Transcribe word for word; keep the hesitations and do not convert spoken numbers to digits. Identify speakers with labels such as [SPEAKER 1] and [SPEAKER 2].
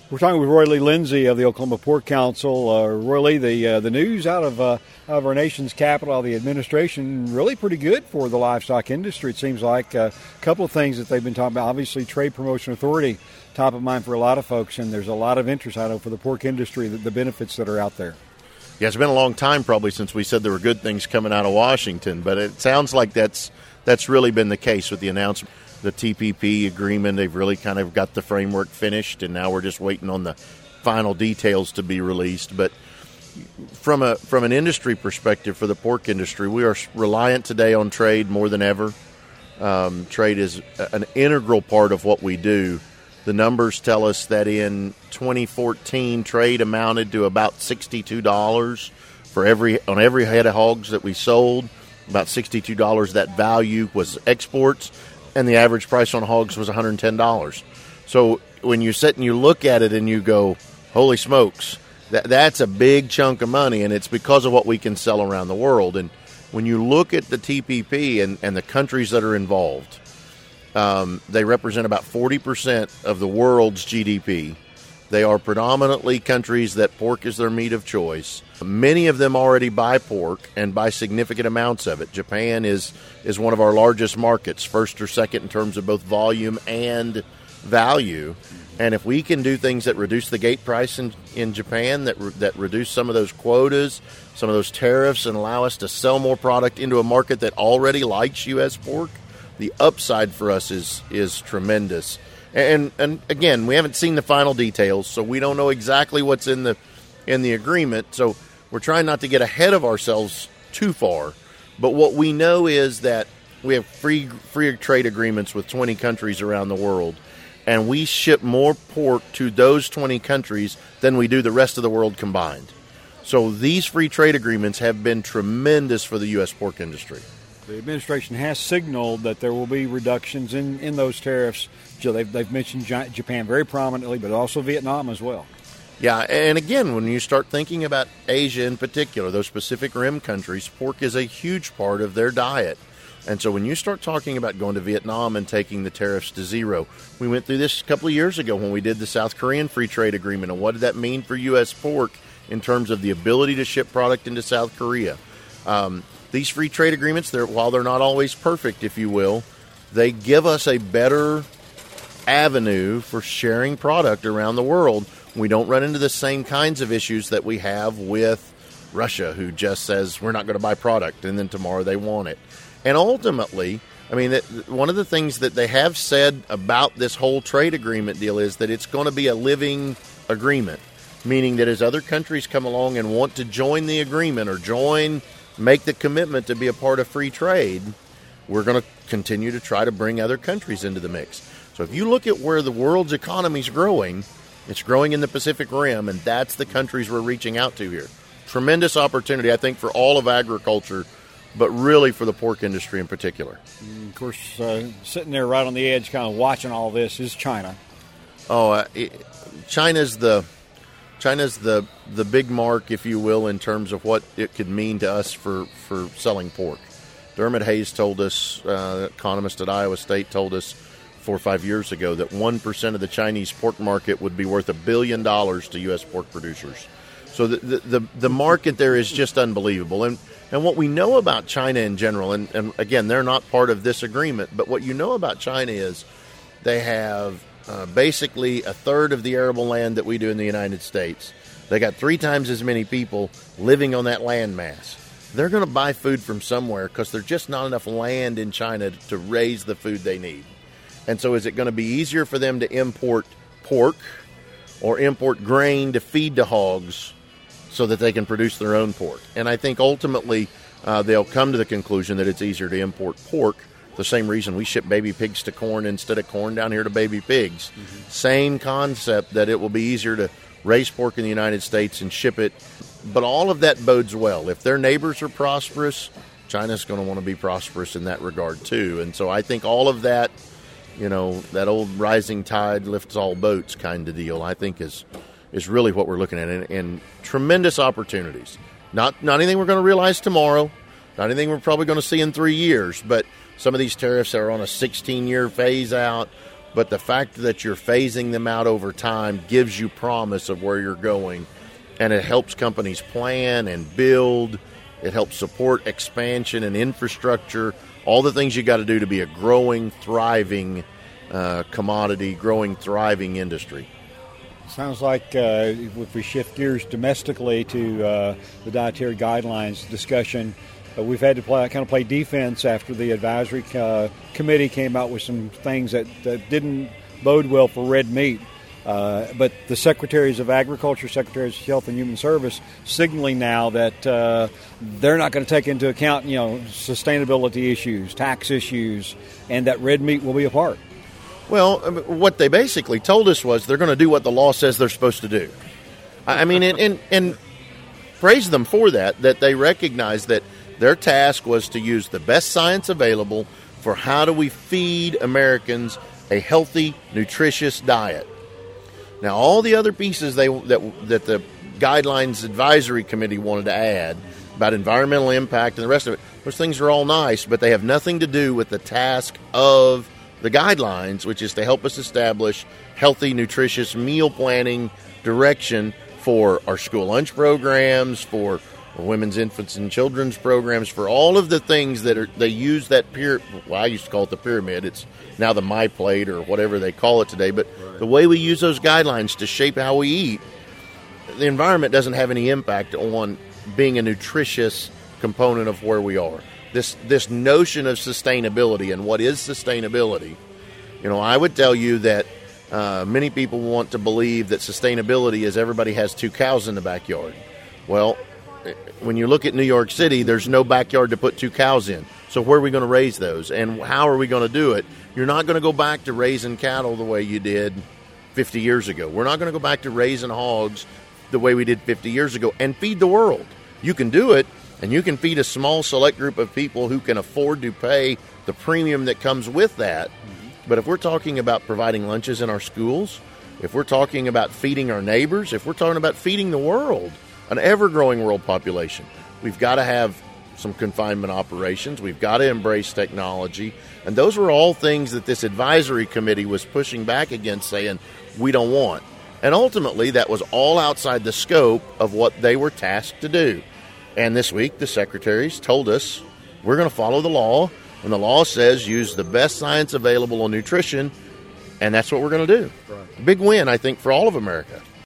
[SPEAKER 1] We're talking with Roy Lee Lindsay of the Oklahoma Pork Council. Uh, Roy Lee, the uh, the news out of uh, out of our nation's capital, the administration, really pretty good for the livestock industry. It seems like a couple of things that they've been talking about. Obviously, Trade Promotion Authority, top of mind for a lot of folks, and there's a lot of interest, I know, for the pork industry, the, the benefits that are out there.
[SPEAKER 2] Yeah, it's been a long time probably since we said there were good things coming out of Washington, but it sounds like that's that's really been the case with the announcement. The T P P agreement, they've really kind of got the framework finished, and now we're just waiting on the final details to be released. But from a from an industry perspective, for the pork industry, we are reliant today on trade more than ever. Um, trade is an integral part of what we do. The numbers tell us that in twenty fourteen, trade amounted to about sixty-two dollars for every on every head of hogs that we sold. About sixty-two dollars that value was exports. And the average price on hogs was one hundred ten dollars. So when you sit and you look at it and you go, holy smokes, that, that's a big chunk of money, and it's because of what we can sell around the world. And when you look at the T P P and, and the countries that are involved, um, they represent about forty percent of the world's G D P. They are predominantly countries that pork is their meat of choice. Many of them already buy pork and buy significant amounts of it. Japan is is one of our largest markets, first or second in terms of both volume and value. And if we can do things that reduce the gate price in, in Japan, that re, that reduce some of those quotas, some of those tariffs, and allow us to sell more product into a market that already likes U S pork, the upside for us is is tremendous. And and again, we haven't seen the final details, so we don't know exactly what's in the in the agreement. So we're trying not to get ahead of ourselves too far. But what we know is that we have free free trade agreements with twenty countries around the world, and we ship more pork to those twenty countries than we do the rest of the world combined. So these free trade agreements have been tremendous for the U S pork industry.
[SPEAKER 1] The administration has signaled that there will be reductions in, in those tariffs. So they've, they've mentioned Japan very prominently, but also Vietnam as well.
[SPEAKER 2] Yeah, and again, when you start thinking about Asia in particular, those Pacific Rim countries, pork is a huge part of their diet. And so when you start talking about going to Vietnam and taking the tariffs to zero, we went through this a couple of years ago when we did the South Korean free trade agreement. And what did that mean for U S pork in terms of the ability to ship product into South Korea? Um, these free trade agreements, they're, while they're not always perfect, if you will, they give us a better avenue for sharing product around the world. We don't run into the same kinds of issues that we have with Russia, who just says we're not going to buy product, and then tomorrow they want it. And ultimately, I mean, one of the things that they have said about this whole trade agreement deal is that it's going to be a living agreement, meaning that as other countries come along and want to join the agreement or join, make the commitment to be a part of free trade, we're going to continue to try to bring other countries into the mix. So if you look at where the world's economy is growing, it's growing in the Pacific Rim, and that's the countries we're reaching out to here. Tremendous opportunity, I think, for all of agriculture, but really for the pork industry in particular.
[SPEAKER 1] And of course, uh, sitting there right on the edge, kind of watching all this, is China.
[SPEAKER 2] Oh, uh, it, China's the China's the the big mark, if you will, in terms of what it could mean to us for, for selling pork. Dermot Hayes told us, uh, economist at Iowa State, told us four or five years ago that one percent of the Chinese pork market would be worth a billion dollars to U S pork producers. So the, the, the, the market there is just unbelievable. And and what we know about China in general, and, and again, they're not part of this agreement, but what you know about China is they have uh, basically a third of the arable land that we do in the United States. They got three times as many people living on that land mass. They're going to buy food from somewhere because there's just not enough land in China to raise the food they need. And so is it going to be easier for them to import pork or import grain to feed the hogs so that they can produce their own pork? And I think ultimately uh, they'll come to the conclusion that it's easier to import pork, the same reason we ship baby pigs to corn instead of corn down here to baby pigs. Mm-hmm. Same concept, that it will be easier to raise pork in the United States and ship it. But all of that bodes well. If their neighbors are prosperous, China's going to want to be prosperous in that regard too. And so I think all of that, you know, that old rising tide lifts all boats kind of deal, I think is is really what we're looking at. And, and tremendous opportunities. Not not anything we're going to realize tomorrow, not anything we're probably going to see in three years, but some of these tariffs are on a sixteen-year phase out. but the fact that you're phasing them out over time gives you promise of where you're going, and it helps companies plan and build. It helps support expansion and infrastructure, all the things you got to do to be a growing, thriving uh, commodity, growing, thriving industry.
[SPEAKER 1] Sounds like uh, if we shift gears domestically to uh, the dietary guidelines discussion, uh, we've had to play, kind of play defense after the advisory uh, committee came out with some things that, that didn't bode well for red meat. Uh, but the secretaries of Agriculture, secretaries of Health and Human Service, signaling now that uh, they're not going to take into account, you know, sustainability issues, tax issues, and that red meat will be a part.
[SPEAKER 2] Well, what they basically told us was they're going to do what the law says they're supposed to do. I mean, and, and, and praise them for that, that they recognize that their task was to use the best science available for how do we feed Americans a healthy, nutritious diet. Now, all the other pieces they that that the Guidelines Advisory Committee wanted to add about environmental impact and the rest of it, those things are all nice, but they have nothing to do with the task of the guidelines, which is to help us establish healthy, nutritious meal planning direction for our school lunch programs, for women's, infants, and children's programs, for all of the things that are they use that pyramid. Well, I used to call it the pyramid. It's now the My Plate or whatever they call it today. But right. The way we use those guidelines to shape how we eat, the environment doesn't have any impact on being a nutritious component of where we are. This this notion of sustainability and what is sustainability, you know, I would tell you that uh, many people want to believe that sustainability is everybody has two cows in the backyard. Well, when you look at New York City, there's no backyard to put two cows in. So where are we going to raise those? And how are we going to do it? You're not going to go back to raising cattle the way you did fifty years ago. We're not going to go back to raising hogs the way we did fifty years ago and feed the world. You can do it, and you can feed a small select group of people who can afford to pay the premium that comes with that. Mm-hmm. But if we're talking about providing lunches in our schools, if we're talking about feeding our neighbors, if we're talking about feeding the world, an ever-growing world population, we've got to have some confinement operations. We've got to embrace technology. And those were all things that this advisory committee was pushing back against, saying, we don't want. And ultimately, that was all outside the scope of what they were tasked to do. And this week, the secretaries told us, we're going to follow the law. And the law says use the best science available on nutrition. And that's what we're going to do. Right. Big win, I think, for all of America.